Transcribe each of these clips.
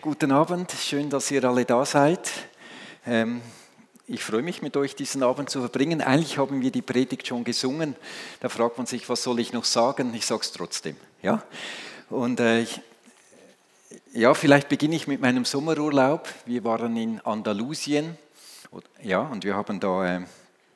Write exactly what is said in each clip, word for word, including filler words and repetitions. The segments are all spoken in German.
Guten Abend, schön, dass ihr alle da seid. Ähm, ich freue mich, mit euch diesen Abend zu verbringen. Eigentlich haben wir die Predigt schon gesungen. Da fragt man sich, was soll ich noch sagen? Ich sage es trotzdem. Ja? Und äh, ich, ja, vielleicht beginne ich mit meinem Sommerurlaub. Wir waren in Andalusien, ja, und wir haben da äh,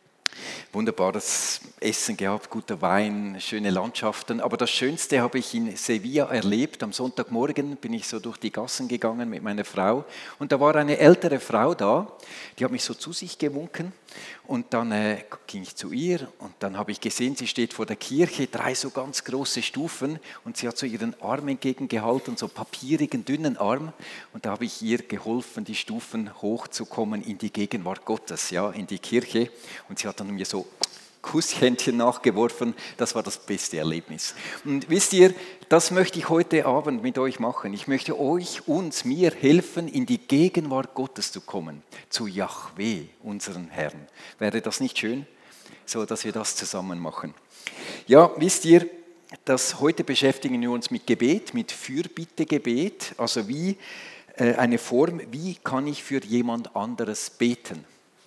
wunderbares Essen gehabt, guter Wein, schöne Landschaften. Aber das Schönste habe ich in Sevilla erlebt. Am Sonntagmorgen bin ich so durch die Gassen gegangen mit meiner Frau und da war eine ältere Frau da, die hat mich so zu sich gewunken und dann äh, ging ich zu ihr und dann habe ich gesehen, sie steht vor der Kirche, drei so ganz große Stufen und sie hat so ihren Arm entgegengehalten, so papierigen, dünnen Arm und da habe ich ihr geholfen, die Stufen hochzukommen in die Gegenwart Gottes, ja, in die Kirche und sie hat dann mir so Kusshändchen nachgeworfen, das war das beste Erlebnis. Und wisst ihr, das möchte ich heute Abend mit euch machen. Ich möchte euch, uns, mir helfen, in die Gegenwart Gottes zu kommen, zu Jahwe, unseren Herrn. Wäre das nicht schön, so dass wir das zusammen machen? Ja, wisst ihr, dass heute beschäftigen wir uns mit Gebet, mit Fürbittegebet, also wie äh, eine Form, wie kann ich für jemand anderes beten?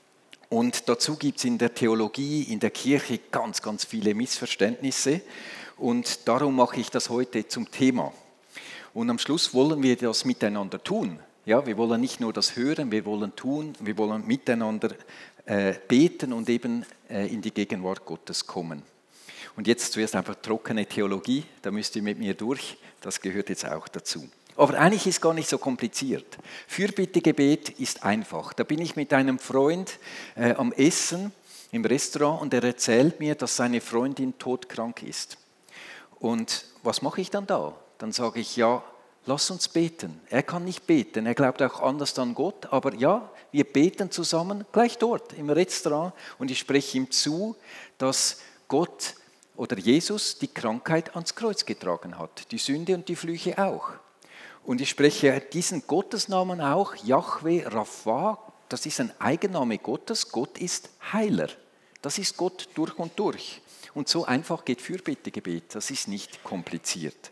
Und dazu gibt es in der Theologie, in der Kirche ganz, ganz viele Missverständnisse und darum mache ich das heute zum Thema. Und am Schluss wollen wir das miteinander tun. Ja, wir wollen nicht nur das hören, wir wollen tun, wir wollen miteinander äh, beten und eben äh, in die Gegenwart Gottes kommen. Und jetzt zuerst einfach trockene Theologie, da müsst ihr mit mir durch, das gehört jetzt auch dazu. Aber eigentlich ist es gar nicht so kompliziert. Fürbittegebet ist einfach. Da bin ich mit einem Freund äh, am Essen im Restaurant und er erzählt mir, dass seine Freundin todkrank ist. Und was mache ich dann da? Dann sage ich, ja, lass uns beten. Er kann nicht beten, er glaubt auch anders an Gott, aber ja, wir beten zusammen, gleich dort im Restaurant und ich spreche ihm zu, dass Gott oder Jesus die Krankheit ans Kreuz getragen hat, die Sünde und die Flüche auch. Und ich spreche diesen Gottesnamen auch, Jahwe Rapha, das ist ein Eigenname Gottes, Gott ist Heiler. Das ist Gott durch und durch. Und so einfach geht Fürbittegebet, das ist nicht kompliziert.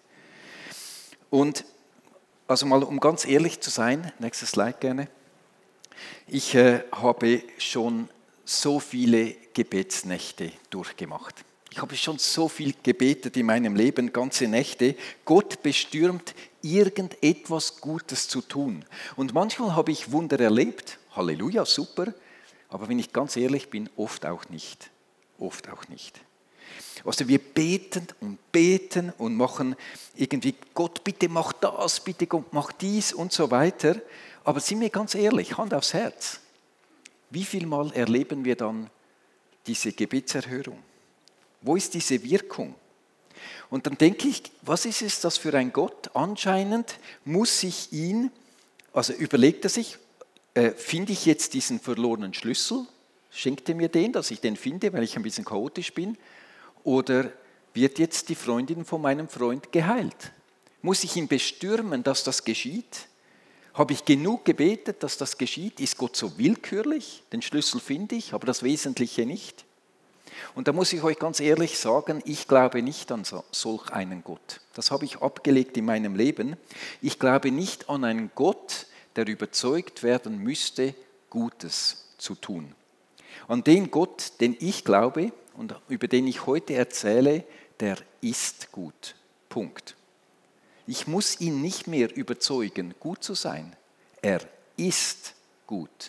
Und also mal, um ganz ehrlich zu sein, nächstes Slide gerne, ich äh, habe schon so viele Gebetsnächte durchgemacht. Ich habe schon so viel gebetet in meinem Leben, ganze Nächte. Gott bestürmt, irgendetwas Gutes zu tun. Und manchmal habe ich Wunder erlebt, Halleluja, super, aber wenn ich ganz ehrlich bin, oft auch nicht. Oft auch nicht. Also wir beten und beten und machen irgendwie, Gott, bitte mach das, bitte Gott, mach dies und so weiter. Aber sind wir ganz ehrlich, Hand aufs Herz, wie viel Mal erleben wir dann diese Gebetserhörung? Wo ist diese Wirkung? Und dann denke ich, was ist es das für ein Gott? Anscheinend muss ich ihn, also überlegt er sich, äh, finde ich jetzt diesen verlorenen Schlüssel? Schenkt er mir den, dass ich den finde, weil ich ein bisschen chaotisch bin? Oder wird jetzt die Freundin von meinem Freund geheilt? Muss ich ihn bestürmen, dass das geschieht? Habe ich genug gebetet, dass das geschieht? Ist Gott so willkürlich? Den Schlüssel finde ich, aber das Wesentliche nicht. Und da muss ich euch ganz ehrlich sagen, ich glaube nicht an solch einen Gott. Das habe ich abgelegt in meinem Leben. Ich glaube nicht an einen Gott, der überzeugt werden müsste, Gutes zu tun. An den Gott, den ich glaube und über den ich heute erzähle, der ist gut. Punkt. Ich muss ihn nicht mehr überzeugen, gut zu sein. Er ist gut.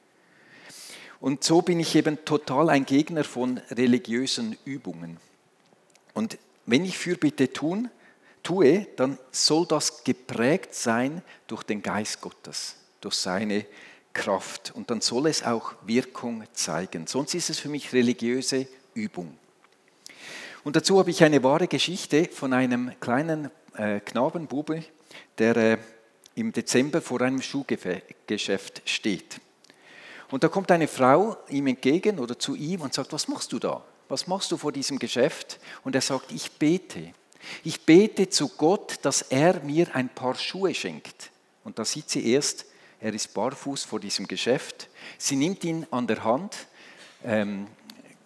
Und so bin ich eben total ein Gegner von religiösen Übungen. Und wenn ich Fürbitte tun, tue, dann soll das geprägt sein durch den Geist Gottes, durch seine Kraft. Und dann soll es auch Wirkung zeigen. Sonst ist es für mich religiöse Übung. Und dazu habe ich eine wahre Geschichte von einem kleinen äh, Knabenbube, der äh, im Dezember vor einem Schuhgeschäft steht. Und da kommt eine Frau ihm entgegen oder zu ihm und sagt, was machst du da? Was machst du vor diesem Geschäft? Und er sagt, ich bete. Ich bete zu Gott, dass er mir ein paar Schuhe schenkt. Und da sieht sie erst, er ist barfuß vor diesem Geschäft. Sie nimmt ihn an der Hand, ähm,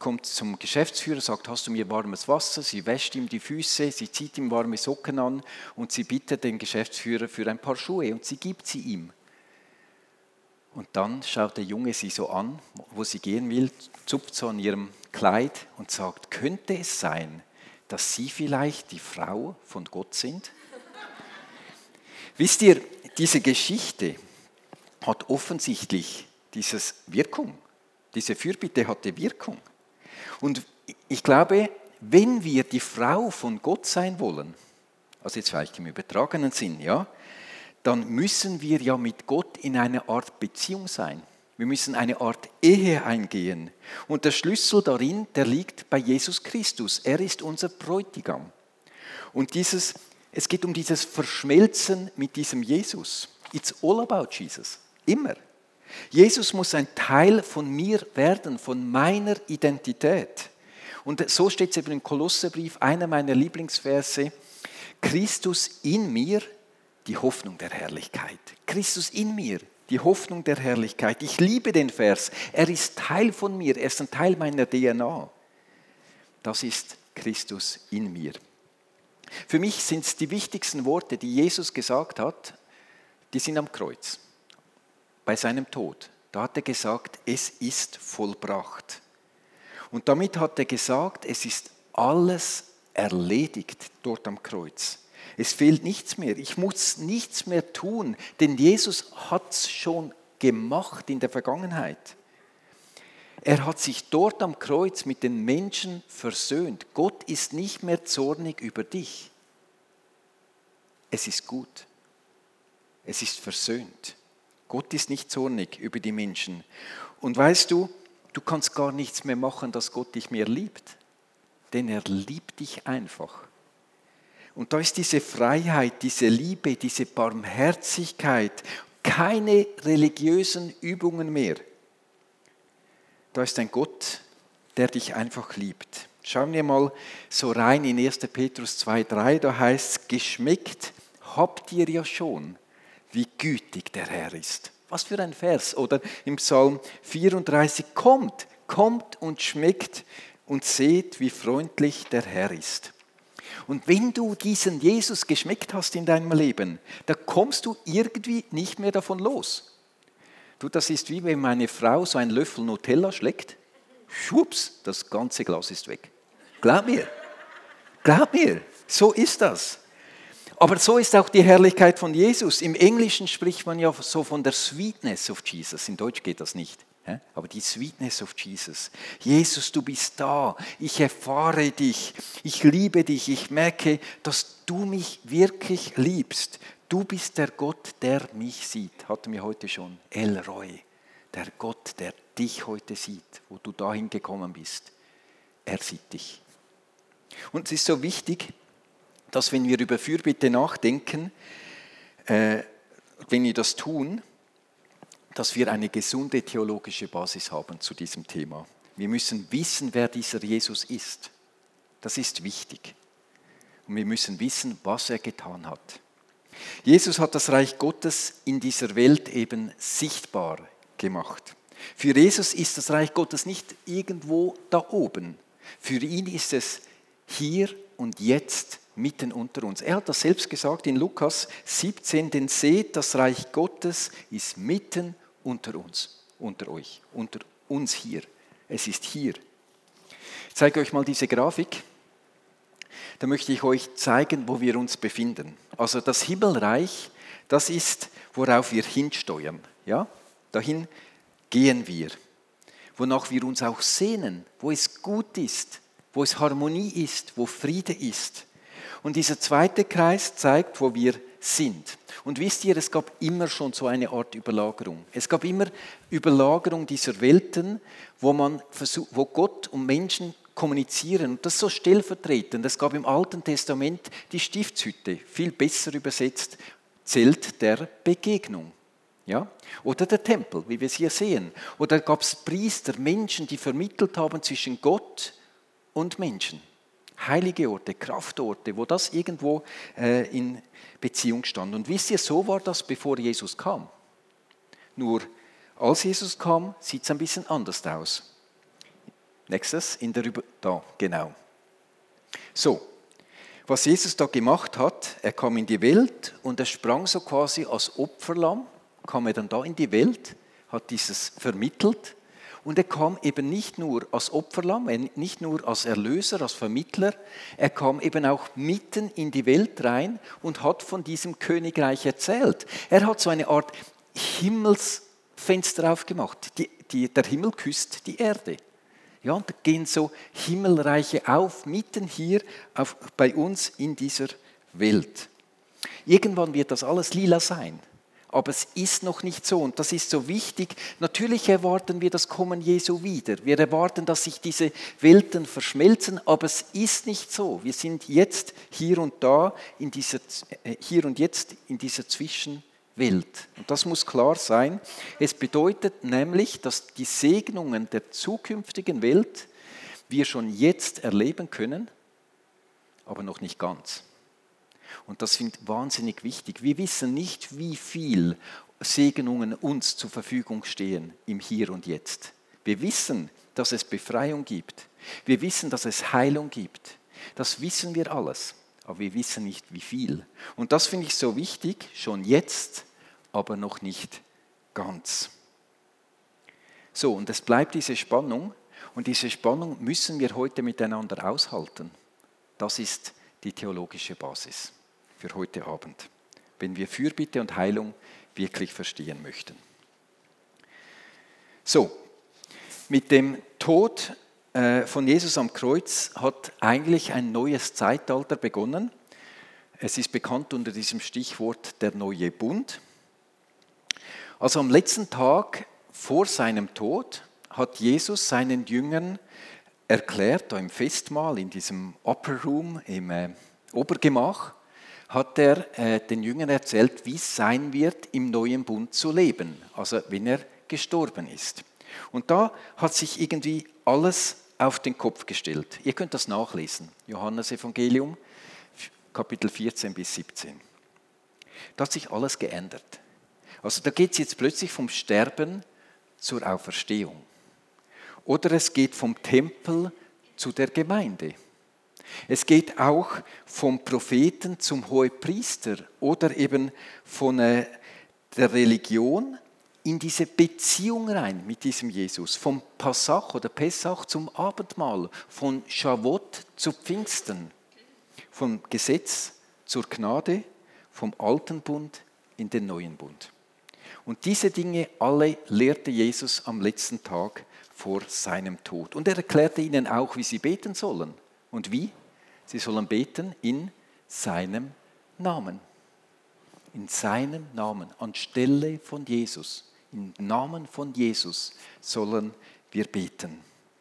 kommt zum Geschäftsführer, sagt, hast du mir warmes Wasser? Sie wäscht ihm die Füße, sie zieht ihm warme Socken an und sie bittet den Geschäftsführer für ein paar Schuhe und sie gibt sie ihm. Und dann schaut der Junge sie so an, wo sie gehen will, zupft so an ihrem Kleid und sagt, könnte es sein, dass Sie vielleicht die Frau von Gott sind? Wisst ihr, diese Geschichte hat offensichtlich dieses Wirkung. Diese Fürbitte hatte Wirkung. Und ich glaube, wenn wir die Frau von Gott sein wollen, also jetzt vielleicht im übertragenen Sinn, ja, dann müssen wir ja mit Gott in einer Art Beziehung sein. Wir müssen eine Art Ehe eingehen. Und der Schlüssel darin, der liegt bei Jesus Christus. Er ist unser Bräutigam. Und dieses, es geht um dieses Verschmelzen mit diesem Jesus. It's all about Jesus. Immer. Jesus muss ein Teil von mir werden, von meiner Identität. Und so steht es eben im Kolosserbrief, einer meiner Lieblingsverse, Christus in mir, die Hoffnung der Herrlichkeit. Christus in mir, die Hoffnung der Herrlichkeit. Ich liebe den Vers. Er ist Teil von mir, er ist ein Teil meiner D N A. Das ist Christus in mir. Für mich sind es die wichtigsten Worte, die Jesus gesagt hat, die sind am Kreuz. Bei seinem Tod. Da hat er gesagt, es ist vollbracht. Und damit hat er gesagt, es ist alles erledigt dort am Kreuz. Es fehlt nichts mehr. Ich muss nichts mehr tun, denn Jesus hat es schon gemacht in der Vergangenheit. Er hat sich dort am Kreuz mit den Menschen versöhnt. Gott ist nicht mehr zornig über dich. Es ist gut. Es ist versöhnt. Gott ist nicht zornig über die Menschen. Und weißt du, du kannst gar nichts mehr machen, dass Gott dich mehr liebt. Denn er liebt dich einfach. Und da ist diese Freiheit, diese Liebe, diese Barmherzigkeit, keine religiösen Übungen mehr. Da ist ein Gott, der dich einfach liebt. Schauen wir mal so rein in erster Petrus zwei drei, da heißt es, geschmeckt habt ihr ja schon, wie gütig der Herr ist. Was für ein Vers. Oder im Psalm vierunddreißig, kommt, kommt und schmeckt und seht, wie freundlich der Herr ist. Und wenn du diesen Jesus geschmeckt hast in deinem Leben, da kommst du irgendwie nicht mehr davon los. Du, das ist wie wenn meine Frau so einen Löffel Nutella schlägt, schwupps, das ganze Glas ist weg. Glaub mir, glaub mir, so ist das. Aber so ist auch die Herrlichkeit von Jesus. Im Englischen spricht man ja so von der Sweetness of Jesus. In Deutsch geht das nicht. Aber die Sweetness of Jesus. Jesus, du bist da. Ich erfahre dich. Ich liebe dich. Ich merke, dass du mich wirklich liebst. Du bist der Gott, der mich sieht. Hatten wir heute schon. El Roi. Der Gott, der dich heute sieht, wo du dahin gekommen bist. Er sieht dich. Und es ist so wichtig, dass wenn wir über Fürbitte nachdenken, äh, wenn wir das tun, dass wir eine gesunde theologische Basis haben zu diesem Thema. Wir müssen wissen, wer dieser Jesus ist. Das ist wichtig. Und wir müssen wissen, was er getan hat. Jesus hat das Reich Gottes in dieser Welt eben sichtbar gemacht. Für Jesus ist das Reich Gottes nicht irgendwo da oben. Für ihn ist es hier und jetzt mitten unter uns. Er hat das selbst gesagt in Lukas siebzehn, denn seht, das Reich Gottes ist mitten unter uns, unter euch, unter uns hier. Es ist hier. Ich zeige euch mal diese Grafik. Da möchte ich euch zeigen, wo wir uns befinden. Also das Himmelreich, das ist, worauf wir hinsteuern. Ja? Dahin gehen wir. Wonach wir uns auch sehnen, wo es gut ist, wo es Harmonie ist, wo Friede ist. Und dieser zweite Kreis zeigt, wo wir sind. Und wisst ihr, es gab immer schon so eine Art Überlagerung. Es gab immer Überlagerung dieser Welten, wo, man versuch, wo Gott und Menschen kommunizieren. Und das so stellvertretend. Es gab im Alten Testament die Stiftshütte, viel besser übersetzt, Zelt der Begegnung. Ja? Oder der Tempel, wie wir es hier sehen. Oder gab es Priester, Menschen, die vermittelt haben zwischen Gott und Menschen. Heilige Orte, Kraftorte, wo das irgendwo äh, in Beziehung stand. Und wisst ihr, so war das, bevor Jesus kam. Nur, als Jesus kam, sieht es ein bisschen anders aus. Nächstes, in der Über da, genau. So, was Jesus da gemacht hat, er kam in die Welt und er sprang so quasi als Opferlamm, kam er dann da in die Welt, hat dieses vermittelt und er kam eben nicht nur als Opferlamm, nicht nur als Erlöser, als Vermittler, er kam eben auch mitten in die Welt rein und hat von diesem Königreich erzählt. Er hat so eine Art Himmelsfenster aufgemacht, die, die, der Himmel küsst die Erde. Ja, und da gehen so Himmelreiche auf, mitten hier auf, bei uns in dieser Welt. Irgendwann wird das alles lila sein, aber es ist noch nicht so und das ist so wichtig. Natürlich erwarten wir das Kommen Jesu wieder. Wir erwarten, dass sich diese Welten verschmelzen, aber es ist nicht so. Wir sind jetzt hier und da, in dieser, hier und jetzt in dieser Zwischenwelt. Welt. Und das muss klar sein. Es bedeutet nämlich, dass die Segnungen der zukünftigen Welt wir schon jetzt erleben können, aber noch nicht ganz. Und das finde ich wahnsinnig wichtig. Wir wissen nicht, wie viel Segnungen uns zur Verfügung stehen im Hier und Jetzt. Wir wissen, dass es Befreiung gibt. Wir wissen, dass es Heilung gibt. Das wissen wir alles. Aber wir wissen nicht, wie viel. Und das finde ich so wichtig, schon jetzt, aber noch nicht ganz. So, und es bleibt diese Spannung. Und diese Spannung müssen wir heute miteinander aushalten. Das ist die theologische Basis für heute Abend, wenn wir Fürbitte und Heilung wirklich verstehen möchten. So, mit dem Tod von Jesus am Kreuz hat eigentlich ein neues Zeitalter begonnen. Es ist bekannt unter diesem Stichwort der neue Bund. Also am letzten Tag vor seinem Tod hat Jesus seinen Jüngern erklärt, da im Festmahl, in diesem Upper Room, im äh, Obergemach, hat er äh, den Jüngern erzählt, wie es sein wird, im neuen Bund zu leben, also wenn er gestorben ist. Und da hat sich irgendwie alles auf den Kopf gestellt. Ihr könnt das nachlesen, Johannesevangelium, Kapitel vierzehn bis siebzehn. Da hat sich alles geändert. Also da geht es jetzt plötzlich vom Sterben zur Auferstehung. Oder es geht vom Tempel zu der Gemeinde. Es geht auch vom Propheten zum Hohepriester oder eben von äh, der Religion in diese Beziehung rein mit diesem Jesus. Vom Passach oder Pessach zum Abendmahl, von Schavot zu Pfingsten, vom Gesetz zur Gnade, vom alten Bund in den neuen Bund. Und diese Dinge alle lehrte Jesus am letzten Tag vor seinem Tod. Und er erklärte ihnen auch, wie sie beten sollen. Und wie? Sie sollen beten in seinem Namen. In seinem Namen, anstelle von Jesus. Im Namen von Jesus sollen wir beten.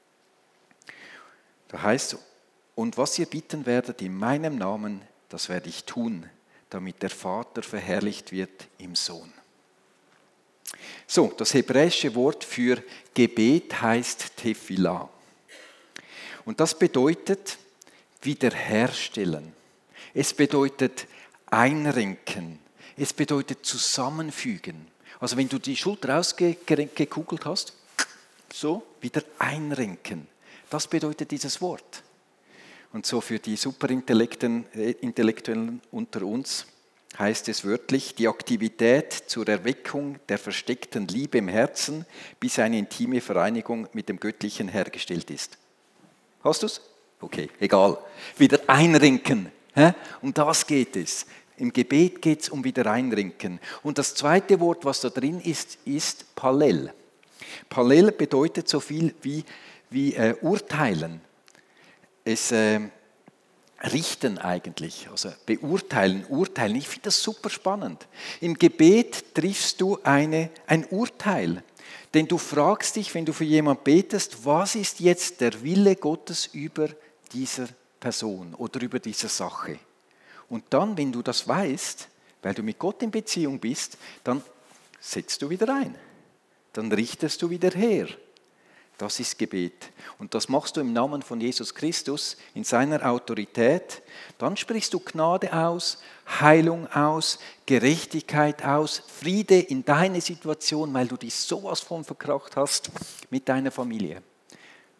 Da heißt, und was ihr bitten werdet in meinem Namen, das werde ich tun, damit der Vater verherrlicht wird im Sohn. So, das hebräische Wort für Gebet heißt Tefillah. Und das bedeutet wiederherstellen. Es bedeutet einrenken. Es bedeutet zusammenfügen. Also wenn du die Schulter ausgekugelt hast, so wieder einrenken. Das bedeutet dieses Wort. Und so für die Superintellektuellen unter uns heißt es wörtlich, die Aktivität zur Erweckung der versteckten Liebe im Herzen, bis eine intime Vereinigung mit dem Göttlichen hergestellt ist. Hast du es? Okay, egal. Wieder einrenken. Um das geht es. Im Gebet geht es um wieder einrenken. Und das zweite Wort, was da drin ist, ist Palel. Palel bedeutet so viel wie, wie äh, urteilen. Es äh, richten eigentlich, also beurteilen, urteilen. Ich finde das super spannend. Im Gebet triffst du eine, ein Urteil. Denn du fragst dich, wenn du für jemanden betest, was ist jetzt der Wille Gottes über dieser Person oder über diese Sache? Und dann, wenn du das weißt, weil du mit Gott in Beziehung bist, dann setzt du wieder ein. Dann richtest du wieder her. Das ist Gebet. Und das machst du im Namen von Jesus Christus, in seiner Autorität. Dann sprichst du Gnade aus, Heilung aus, Gerechtigkeit aus, Friede in deine Situation, weil du dich sowas von verkracht hast mit deiner Familie.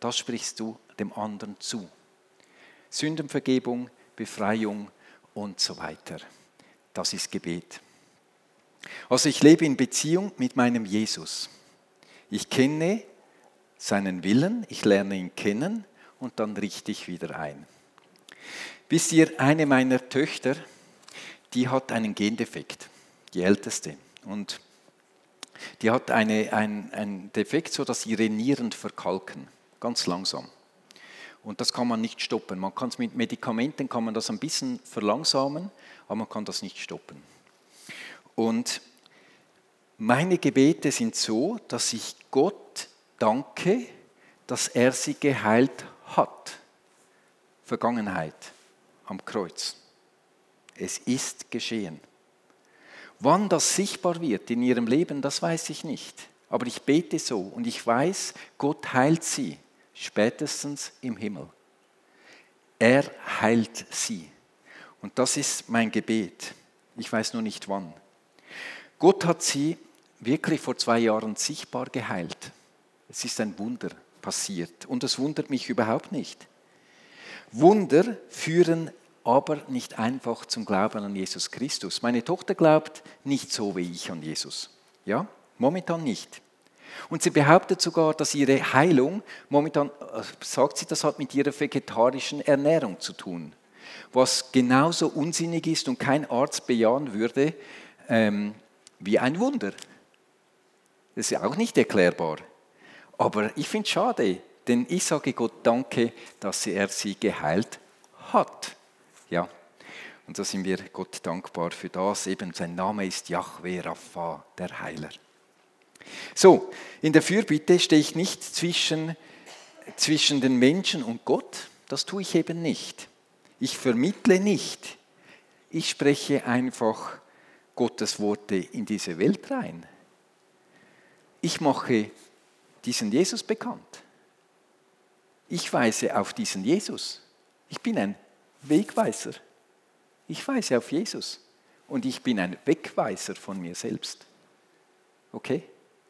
das sprichst du dem anderen zu. Sündenvergebung, Befreiung und so weiter. Das ist Gebet. Also ich lebe in Beziehung mit meinem Jesus. Ich kenne seinen Willen, ich lerne ihn kennen und dann richte ich wieder ein. Wisst ihr, eine meiner Töchter, die hat einen Gendefekt, die älteste. Und die hat eine, ein, einen Defekt, sodass ihre Nieren verkalken, ganz langsam. Und das kann man nicht stoppen. Man kann es mit Medikamenten kann man das ein bisschen verlangsamen, aber man kann das nicht stoppen. Und meine Gebete sind so, dass ich Gott danke, dass er sie geheilt hat. Vergangenheit am Kreuz. Es ist geschehen. Wann das sichtbar wird in ihrem Leben, das weiß ich nicht. Aber ich bete so und ich weiß, Gott heilt sie, spätestens im Himmel. Er heilt sie. Und das ist mein Gebet. Ich weiß nur nicht wann. Gott hat sie wirklich vor zwei Jahren sichtbar geheilt. Es ist ein Wunder passiert und es wundert mich überhaupt nicht. Wunder führen aber nicht einfach zum Glauben an Jesus Christus. Meine Tochter glaubt nicht so wie ich an Jesus. Ja, momentan nicht. Und sie behauptet sogar, dass ihre Heilung, momentan sagt sie, das hat mit ihrer vegetarischen Ernährung zu tun. Was genauso unsinnig ist und kein Arzt bejahen würde, ähm, wie ein Wunder. Das ist ja auch nicht erklärbar. Aber ich finde es schade, denn ich sage Gott danke, dass er sie geheilt hat. Ja, und so sind wir Gott dankbar für das. Eben sein Name ist Jahwe Rapha, der Heiler. So, in der Fürbitte stehe ich nicht zwischen, zwischen den Menschen und Gott. Das tue ich eben nicht. Ich vermittle nicht. Ich spreche einfach Gottes Worte in diese Welt rein. Ich mache diesen Jesus bekannt. Ich weise auf diesen Jesus. Ich bin ein Wegweiser. Ich weise auf Jesus. Und ich bin ein Wegweiser von mir selbst. Okay?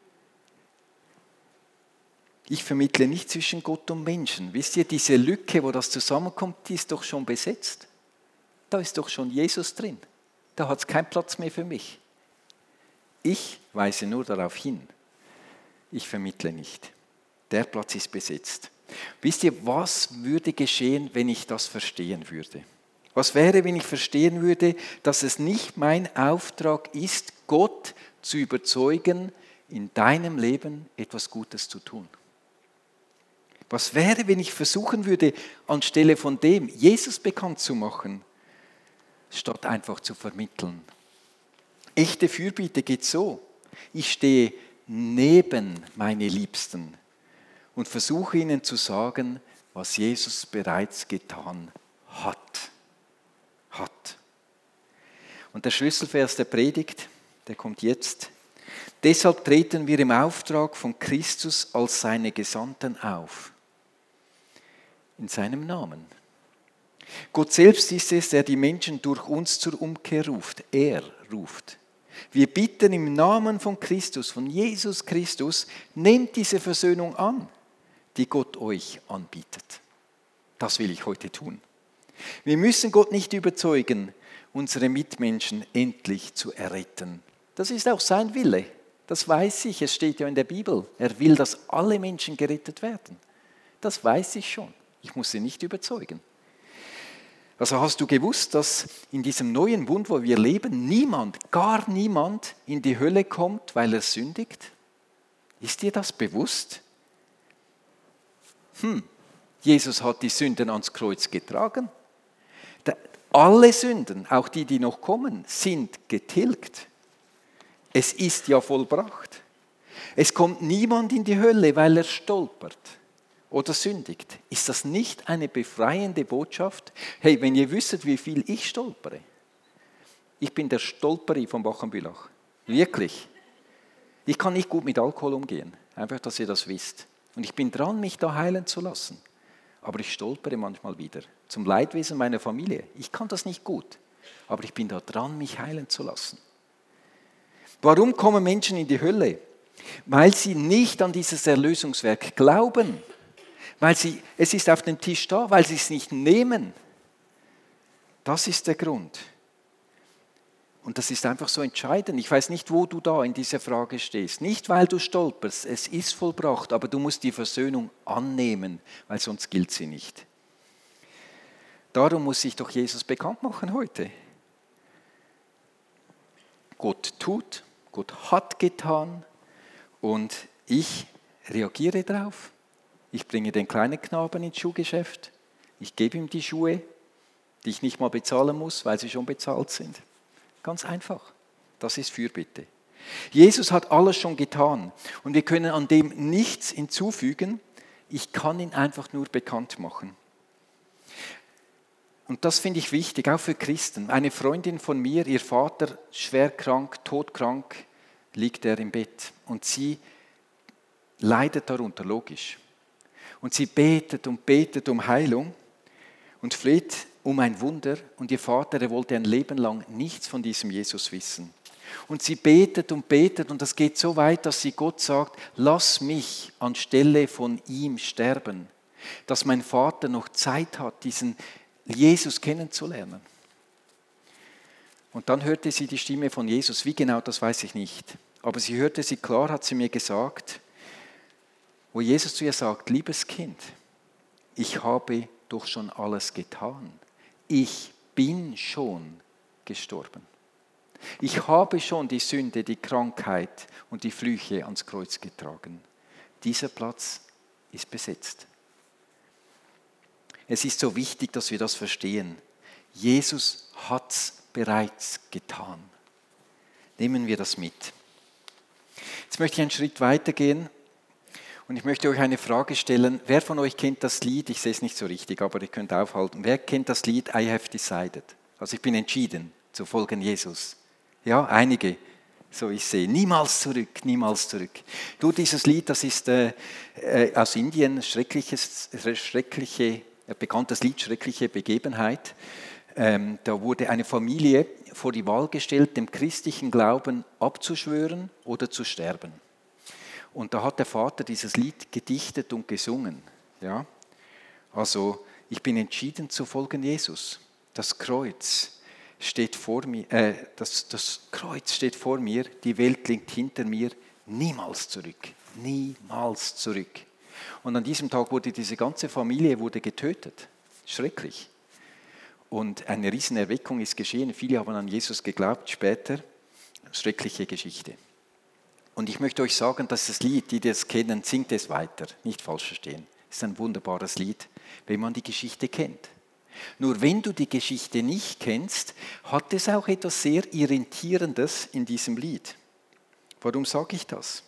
Ich vermittle nicht zwischen Gott und Menschen. Wisst ihr, diese Lücke, wo das zusammenkommt, die ist doch schon besetzt. Da ist doch schon Jesus drin. Da hat es keinen Platz mehr für mich. Ich weise nur darauf hin. Ich vermittle nicht. Der Platz ist besetzt. Wisst ihr, was würde geschehen, wenn ich das verstehen würde? Was wäre, wenn ich verstehen würde, dass es nicht mein Auftrag ist, Gott zu überzeugen, in deinem Leben etwas Gutes zu tun? Was wäre, wenn ich versuchen würde, anstelle von dem Jesus bekannt zu machen, statt einfach zu vermitteln? Echte Fürbitte geht so. Ich stehe neben meine Liebsten und versuche ihnen zu sagen, was Jesus bereits getan hat. Hat. Und der Schlüsselvers der Predigt, der kommt jetzt. Deshalb treten wir im Auftrag von Christus als seine Gesandten auf. In seinem Namen. Gott selbst ist es, der die Menschen durch uns zur Umkehr ruft. Er ruft. Wir bitten im Namen von Christus, von Jesus Christus, nehmt diese Versöhnung an, die Gott euch anbietet. Das will ich heute tun. Wir müssen Gott nicht überzeugen, unsere Mitmenschen endlich zu erretten. Das ist auch sein Wille. Das weiß ich, es steht ja in der Bibel. Er will, dass alle Menschen gerettet werden. Das weiß ich schon. Ich muss sie nicht überzeugen. Also hast du gewusst, dass in diesem neuen Bund, wo wir leben, niemand, gar niemand in die Hölle kommt, weil er sündigt? Ist dir das bewusst? Hm, Jesus hat die Sünden ans Kreuz getragen. Alle Sünden, auch die, die noch kommen, sind getilgt. Es ist ja vollbracht. Es kommt niemand in die Hölle, weil er stolpert oder sündigt. Ist das nicht eine befreiende Botschaft? Hey, wenn ihr wüsstet, wie viel ich stolpere. Ich bin der Stolperi von Bachenbülach. Wirklich. Ich kann nicht gut mit Alkohol umgehen. Einfach, dass ihr das wisst. Und ich bin dran, mich da heilen zu lassen. Aber ich stolpere manchmal wieder. Zum Leidwesen meiner Familie. Ich kann das nicht gut. Aber ich bin da dran, mich heilen zu lassen. Warum kommen Menschen in die Hölle? Weil sie nicht an dieses Erlösungswerk glauben. Weil sie, es ist auf dem Tisch da, weil sie es nicht nehmen. Das ist der Grund. Und das ist einfach so entscheidend. Ich weiß nicht, wo du da in dieser Frage stehst. Nicht, weil du stolperst, es ist vollbracht, aber du musst die Versöhnung annehmen, weil sonst gilt sie nicht. Darum muss sich doch Jesus bekannt machen heute. Gott tut, Gott hat getan und ich reagiere darauf. Ich bringe den kleinen Knaben ins Schuhgeschäft. Ich gebe ihm die Schuhe, die ich nicht mal bezahlen muss, weil sie schon bezahlt sind. Ganz einfach. Das ist Fürbitte. Jesus hat alles schon getan und wir können an dem nichts hinzufügen. Ich kann ihn einfach nur bekannt machen. Und das finde ich wichtig, auch für Christen. Eine Freundin von mir, ihr Vater, schwer krank, todkrank, liegt er im Bett und sie leidet darunter, logisch. Und sie betet und betet um Heilung und fleht um ein Wunder. Und ihr Vater, der wollte ein Leben lang nichts von diesem Jesus wissen. Und sie betet und betet und das geht so weit, dass sie Gott sagt, lass mich anstelle von ihm sterben, dass mein Vater noch Zeit hat, diesen Jesus kennenzulernen. Und dann hörte sie die Stimme von Jesus. Wie genau, das weiß ich nicht. Aber sie hörte sie klar, hat sie mir gesagt, wo Jesus zu ihr sagt, liebes Kind, ich habe doch schon alles getan. Ich bin schon gestorben. Ich habe schon die Sünde, die Krankheit und die Flüche ans Kreuz getragen. Dieser Platz ist besetzt. Es ist so wichtig, dass wir das verstehen. Jesus hat es bereits getan. Nehmen wir das mit. Jetzt möchte ich einen Schritt weitergehen und ich möchte euch eine Frage stellen. Wer von euch kennt das Lied? Ich sehe es nicht so richtig, aber ihr könnt aufhalten. Wer kennt das Lied I have decided? Also ich bin entschieden zu folgen Jesus. Ja, einige, so ich sehe. Niemals zurück, niemals zurück. Du, dieses Lied, das ist äh, äh, aus Indien, schreckliches, schreckliche, ein bekanntes Lied, schreckliche Begebenheit. Ähm, da wurde eine Familie vor die Wahl gestellt, dem christlichen Glauben abzuschwören oder zu sterben. Und da hat der Vater dieses Lied gedichtet und gesungen. Ja? Also, ich bin entschieden zu folgen Jesus. Das Kreuz steht vor mir, äh, das, das Kreuz steht vor mir, die Welt liegt hinter mir, niemals zurück, niemals zurück. Und an diesem Tag wurde diese ganze Familie wurde getötet. Schrecklich. Und eine Riesenerweckung ist geschehen. Viele haben an Jesus geglaubt später. Schreckliche Geschichte. Und ich möchte euch sagen, dass das Lied, die das kennen, singt es weiter. Nicht falsch verstehen. Es ist ein wunderbares Lied, wenn man die Geschichte kennt. Nur wenn du die Geschichte nicht kennst, hat es auch etwas sehr Irritierendes in diesem Lied. Warum sage ich das?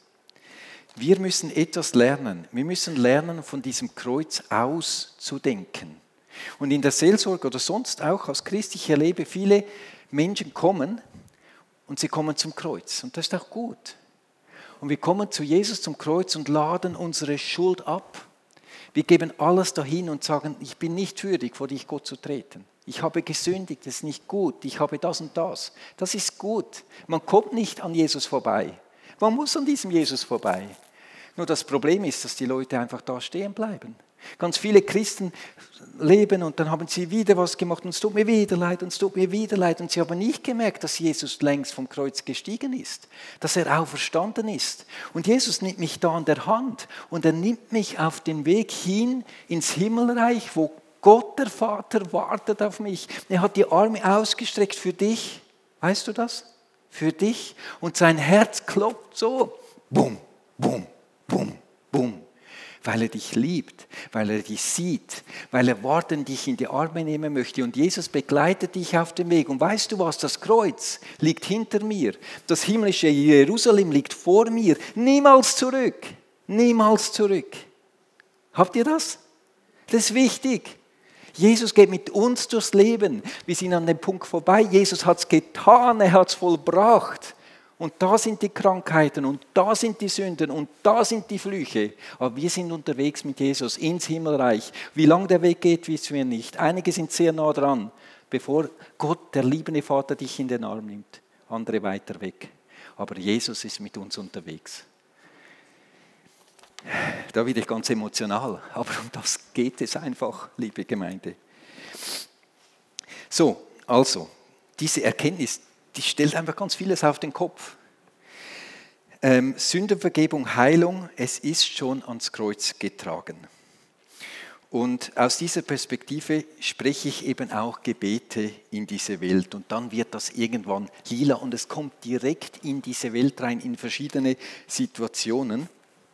Wir müssen etwas lernen. Wir müssen lernen, von diesem Kreuz auszudenken. Und in der Seelsorge oder sonst auch als Christ, ich erlebe, viele Menschen kommen und sie kommen zum Kreuz. Und das ist auch gut. Und wir kommen zu Jesus zum Kreuz und laden unsere Schuld ab. Wir geben alles dahin und sagen, ich bin nicht würdig, vor dich Gott zu treten. Ich habe gesündigt, das ist nicht gut. Ich habe das und das. Das ist gut. Man kommt nicht an Jesus vorbei. Man muss an diesem Jesus vorbei. Nur das Problem ist, dass die Leute einfach da stehen bleiben. Ganz viele Christen leben und dann haben sie wieder was gemacht und es tut mir wieder leid und es tut mir wieder leid. Und sie haben nicht gemerkt, dass Jesus längst vom Kreuz gestiegen ist, dass er auferstanden ist. Und Jesus nimmt mich da an der Hand und er nimmt mich auf den Weg hin ins Himmelreich, wo Gott, der Vater, wartet auf mich. Er hat die Arme ausgestreckt für dich. Weißt du das? Für dich. Und sein Herz klopft so. Bum, bum, bum, bum. Weil er dich liebt, weil er dich sieht, weil er warten dich in die Arme nehmen möchte. Und Jesus begleitet dich auf dem Weg. Und weißt du was, das Kreuz liegt hinter mir. Das himmlische Jerusalem liegt vor mir. Niemals zurück, niemals zurück. Habt ihr das? Das ist wichtig. Jesus geht mit uns durchs Leben. Wir sind an dem Punkt vorbei. Jesus hat es getan, er hat es vollbracht. Und da sind die Krankheiten und da sind die Sünden und da sind die Flüche. Aber wir sind unterwegs mit Jesus ins Himmelreich. Wie lang der Weg geht, wissen wir nicht. Einige sind sehr nah dran, bevor Gott, der liebende Vater, dich in den Arm nimmt. Andere weiter weg. Aber Jesus ist mit uns unterwegs. Da werde ich ganz emotional, aber um das geht es einfach, liebe Gemeinde. So, also, diese Erkenntnis, die stellt einfach ganz vieles auf den Kopf. Ähm, Sündenvergebung, Heilung, es ist schon ans Kreuz getragen. Und aus dieser Perspektive spreche ich eben auch Gebete in diese Welt. Und dann wird das irgendwann lila und es kommt direkt in diese Welt rein, in verschiedene Situationen.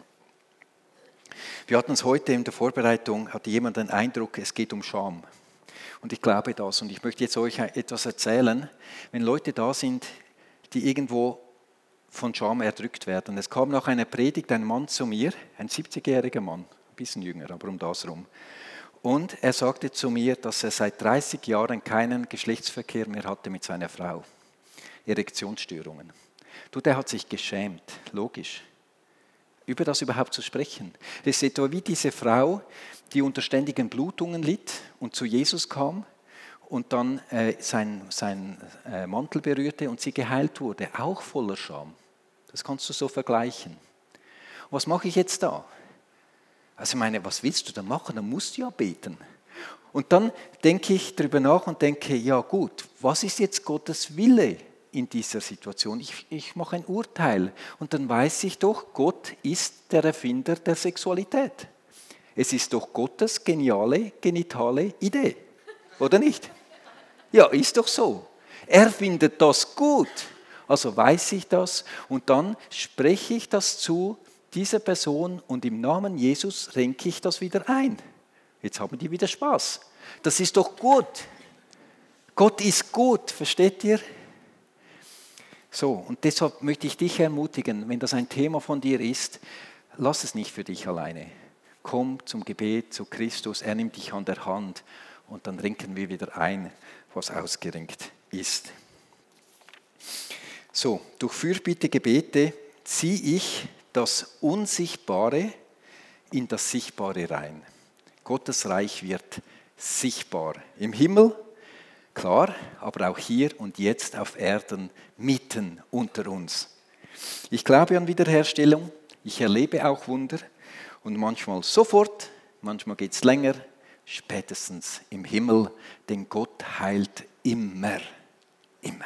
Wir hatten es heute in der Vorbereitung, hatte jemand den Eindruck, es geht um Scham. Und ich glaube das. Und ich möchte jetzt euch etwas erzählen, wenn Leute da sind, die irgendwo von Scham erdrückt werden. Es kam nach einer Predigt ein Mann zu mir, ein siebzigjähriger Mann, ein bisschen jünger, aber um das rum. Und er sagte zu mir, dass er seit dreißig Jahren keinen Geschlechtsverkehr mehr hatte mit seiner Frau. Erektionsstörungen. Du, der hat sich geschämt, logisch, über das überhaupt zu sprechen. Das ist etwa wie diese Frau, die unter ständigen Blutungen litt und zu Jesus kam und dann äh, sein, sein äh, Mantel berührte und sie geheilt wurde, auch voller Scham. Das kannst du so vergleichen. Was mache ich jetzt da? Also ich meine, was willst du da machen? Da musst du ja beten. Und dann denke ich darüber nach und denke, ja gut, was ist jetzt Gottes Wille in dieser Situation? Ich, ich mache ein Urteil und dann weiß ich doch, Gott ist der Erfinder der Sexualität. Es ist doch Gottes geniale, genitale Idee, oder nicht? Ja, ist doch so. Er findet das gut. Also weiß ich das und dann spreche ich das zu dieser Person und im Namen Jesus renke ich das wieder ein. Jetzt haben die wieder Spaß. Das ist doch gut. Gott ist gut, versteht ihr? So, und deshalb möchte ich dich ermutigen, wenn das ein Thema von dir ist, lass es nicht für dich alleine. Komm zum Gebet zu Christus, er nimmt dich an der Hand und dann renken wir wieder ein, was ausgerenkt ist. So, durch Fürbitte, Gebete ziehe ich das Unsichtbare in das Sichtbare rein. Gottes Reich wird sichtbar. Im Himmel, klar, aber auch hier und jetzt auf Erden, mitten unter uns. Ich glaube an Wiederherstellung, ich erlebe auch Wunder und manchmal sofort, manchmal geht es länger, spätestens im Himmel, denn Gott heilt immer, immer.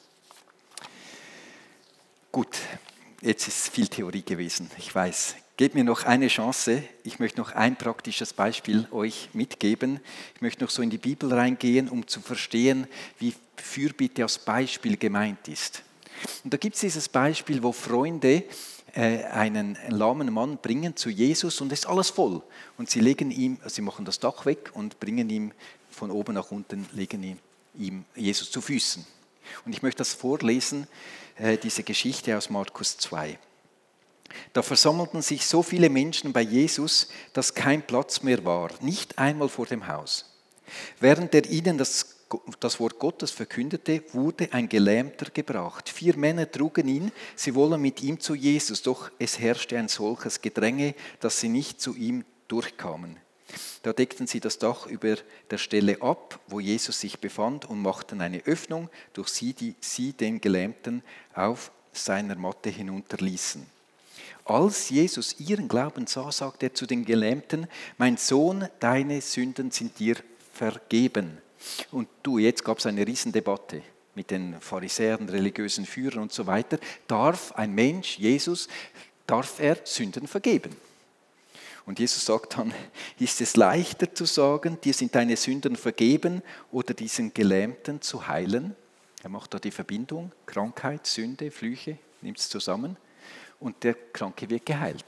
Gut, jetzt ist viel Theorie gewesen, ich weiß. Gebt mir noch eine Chance. Ich möchte noch ein praktisches Beispiel euch mitgeben. Ich möchte noch so in die Bibel reingehen, um zu verstehen, wie Fürbitte als Beispiel gemeint ist. Und da gibt es dieses Beispiel, wo Freunde äh, einen lahmen Mann bringen zu Jesus und es ist alles voll. Und sie legen ihm, sie machen das Dach weg und bringen ihm von oben nach unten, legen ihm, ihm Jesus zu Füßen. Und ich möchte das vorlesen, äh, diese Geschichte aus Markus zwei. Da versammelten sich so viele Menschen bei Jesus, dass kein Platz mehr war, nicht einmal vor dem Haus. Während er ihnen das, das Wort Gottes verkündete, wurde ein Gelähmter gebracht. Vier Männer trugen ihn, sie wollen mit ihm zu Jesus, doch es herrschte ein solches Gedränge, dass sie nicht zu ihm durchkamen. Da deckten sie das Dach über der Stelle ab, wo Jesus sich befand, und machten eine Öffnung, durch sie, die sie den Gelähmten auf seiner Matte hinunterließen. Als Jesus ihren Glauben sah, sagte er zu den Gelähmten: Mein Sohn, deine Sünden sind dir vergeben. Und du, jetzt gab es eine Riesendebatte mit den Pharisäern, religiösen Führern und so weiter. Darf ein Mensch, Jesus, darf er Sünden vergeben? Und Jesus sagt dann: Ist es leichter zu sagen, dir sind deine Sünden vergeben, oder diesen Gelähmten zu heilen? Er macht da die Verbindung, Krankheit, Sünde, Flüche, nimmt es zusammen. Und der Kranke wird geheilt.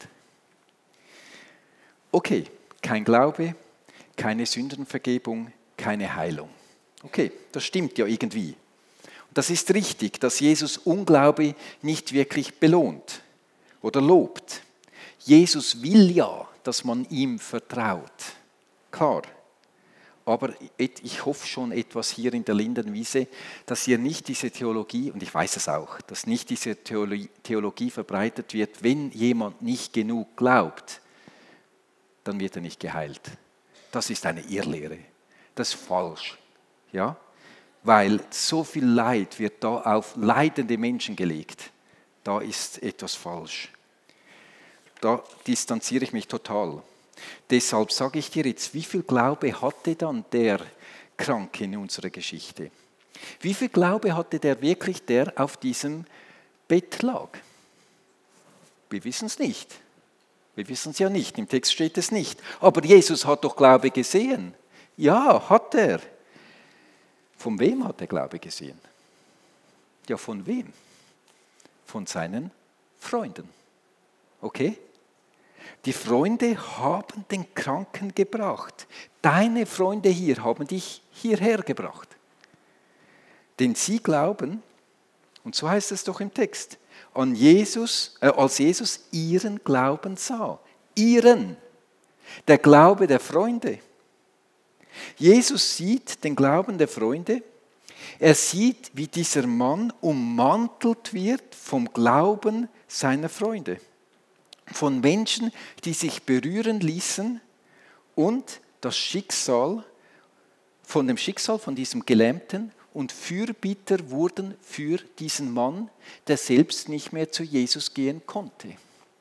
Okay, kein Glaube, keine Sündenvergebung, keine Heilung. Okay, das stimmt ja irgendwie. Und das ist richtig, dass Jesus Unglaube nicht wirklich belohnt oder lobt. Jesus will ja, dass man ihm vertraut. Klar. Aber ich hoffe schon etwas hier in der Lindenwiese, dass hier nicht diese Theologie, und ich weiß es auch, dass nicht diese Theologie verbreitet wird, wenn jemand nicht genug glaubt, dann wird er nicht geheilt. Das ist eine Irrlehre. Das ist falsch. Ja? Weil so viel Leid wird da auf leidende Menschen gelegt. Da ist etwas falsch. da distanziere ich mich total. Deshalb sage ich dir jetzt, wie viel Glaube hatte dann der Kranke in unserer Geschichte? Wie viel Glaube hatte der wirklich, der auf diesem Bett lag? Wir wissen es nicht. Wir wissen es ja nicht, im Text steht es nicht. Aber Jesus hat doch Glaube gesehen. Ja, hat er. Von wem hat er Glaube gesehen? Ja, von wem? Von seinen Freunden. Okay? Die Freunde haben den Kranken gebracht. Deine Freunde hier haben dich hierher gebracht. Denn sie glauben, und so heißt es doch im Text, an Jesus, äh, als Jesus ihren Glauben sah. Ihren. Der Glaube der Freunde. Jesus sieht den Glauben der Freunde. Er sieht, wie dieser Mann ummantelt wird vom Glauben seiner Freunde. Von Menschen, die sich berühren ließen und das Schicksal, von dem Schicksal von diesem Gelähmten und Fürbitter wurden für diesen Mann, der selbst nicht mehr zu Jesus gehen konnte.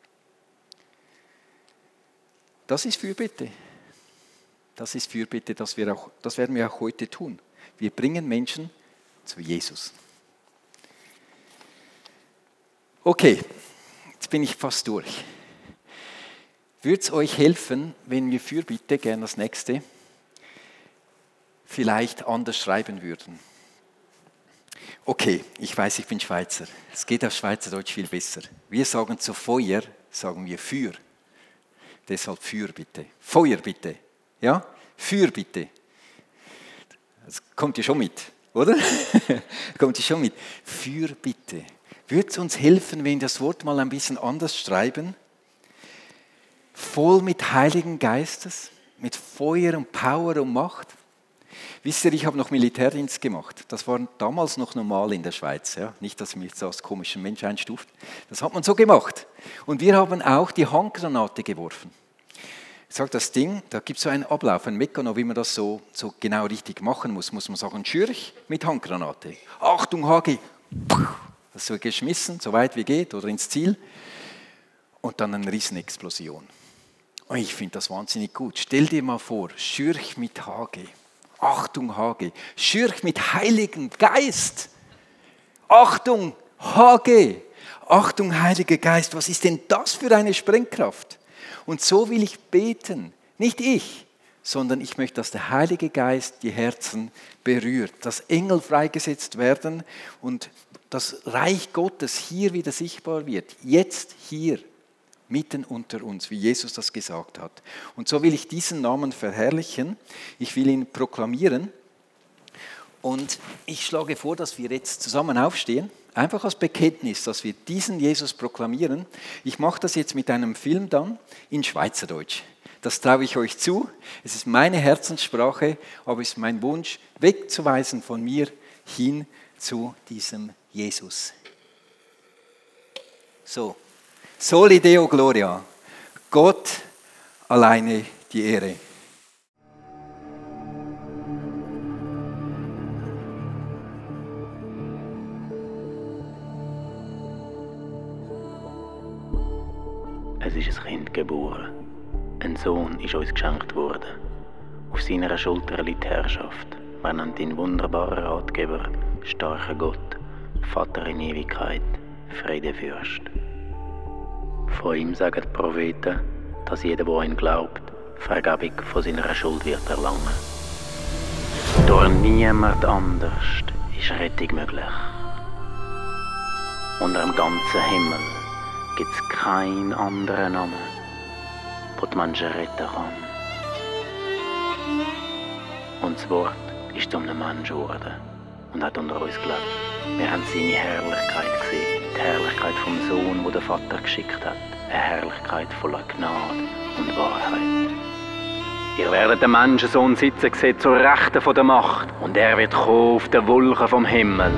Das ist Fürbitte. Das ist Fürbitte, das, wir auch, das werden wir auch heute tun. Wir bringen Menschen zu Jesus. Okay, jetzt bin ich fast durch. Würde es euch helfen, wenn wir Fürbitte, gerne das nächste, vielleicht anders schreiben würden? Okay, ich weiß, ich bin Schweizer. Es geht auf Schweizerdeutsch viel besser. Wir sagen zu Feuer, sagen wir für. Deshalb Fürbitte. Feuer bitte. Ja? Fürbitte. Das kommt ihr schon mit, oder? Kommt ihr schon mit? Fürbitte. Würde es uns helfen, wenn wir das Wort mal ein bisschen anders schreiben? Voll mit Heiligen Geistes, mit Feuer und Power und Macht. Wisst ihr, ich habe noch Militärdienst gemacht. Das war damals noch normal in der Schweiz. Ja? Nicht, dass man mich so als komischen Mensch einstuft. Das hat man so gemacht. Und wir haben auch die Handgranate geworfen. Ich sage das Ding, da gibt es so einen Ablauf, einen Mechanismus, wie man das so, so genau richtig machen muss. Muss man sagen, Schürch mit Handgranate. Achtung, H G. Das so geschmissen, so weit wie geht oder ins Ziel. Und dann eine Riesenexplosion. Und ich finde das wahnsinnig gut. Stell dir mal vor, Schürch mit H G. Achtung, H G. Schürch mit Heiligen Geist. Achtung, H G. Achtung, Heiliger Geist. Was ist denn das für eine Sprengkraft? Und so will ich beten. Nicht ich, sondern ich möchte, dass der Heilige Geist die Herzen berührt. Dass Engel freigesetzt werden und das Reich Gottes hier wieder sichtbar wird. Jetzt hier. Mitten unter uns, wie Jesus das gesagt hat. Und so will ich diesen Namen verherrlichen. Ich will ihn proklamieren. Und ich schlage vor, dass wir jetzt zusammen aufstehen. Einfach als Bekenntnis, dass wir diesen Jesus proklamieren. Ich mache das jetzt mit einem Film dann in Schweizerdeutsch. Das traue ich euch zu. Es ist meine Herzenssprache, aber es ist mein Wunsch, wegzuweisen von mir hin zu diesem Jesus. So. Soli Deo Gloria, Gott alleine die Ehre. Es ist ein Kind geboren, ein Sohn ist uns geschenkt worden. Auf seiner Schulter liegt Herrschaft, man nennt ihn wunderbarer Ratgeber, starker Gott, Vater in Ewigkeit, Friedefürst. Von ihm sagen die Propheten, dass jeder, der an ihn glaubt, Vergebung von seiner Schuld wird erlangen. Durch niemand anders ist Rettung möglich. Unter dem ganzen Himmel gibt es keinen anderen Namen, der die Menschen retten kann. Und das Wort ist zu einem Menschen geworden und hat unter uns gelebt. Wir haben seine Herrlichkeit gesehen. Die Herrlichkeit vom Sohn, den der Vater geschickt hat. Eine Herrlichkeit voller Gnade und Wahrheit. Ihr werdet den Menschensohn sitzen sehen zur Rechten von der Macht. Und er wird kommen auf den Wolken vom Himmel.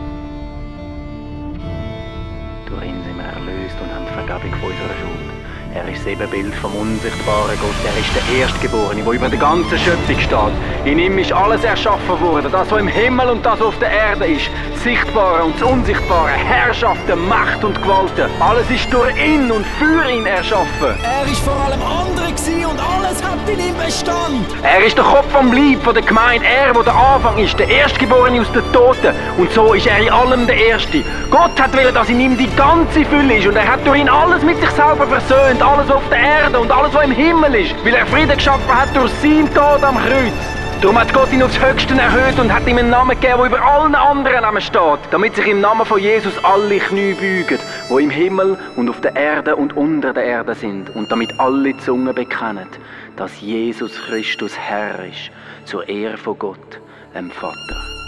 Durch ihn sind wir erlöst und haben die Vergebung von unserer Schuld. Er ist das Ebenbild vom unsichtbaren Gott. Er ist der Erstgeborene, der über der ganzen Schöpfung steht. In ihm ist alles erschaffen worden. Das, was im Himmel und das, was auf der Erde ist. Das Sichtbare und das Unsichtbare. Herrschaften, Macht und Gewalten. Alles ist durch ihn und für ihn erschaffen. Er ist vor allem andere gewesen und alles hat in ihm Bestand. Er ist der Kopf vom Leib von der Gemeinde. Er, der der Anfang ist. Der Erstgeborene aus den Toten. Und so ist er in allem der Erste. Gott hat wollen, dass in ihm die ganze Fülle ist. Und er hat durch ihn alles mit sich selber versöhnt. Alles, was auf der Erde und alles, was im Himmel ist. Weil er Frieden geschaffen hat durch seinen Tod am Kreuz. Darum hat Gott ihn aufs Höchste erhöht und hat ihm einen Namen gegeben, der über allen anderen Namen steht. Damit sich im Namen von Jesus alle Knie beugen, die im Himmel und auf der Erde und unter der Erde sind. Und damit alle Zungen bekennen, dass Jesus Christus Herr ist, zur Ehre von Gott, dem Vater.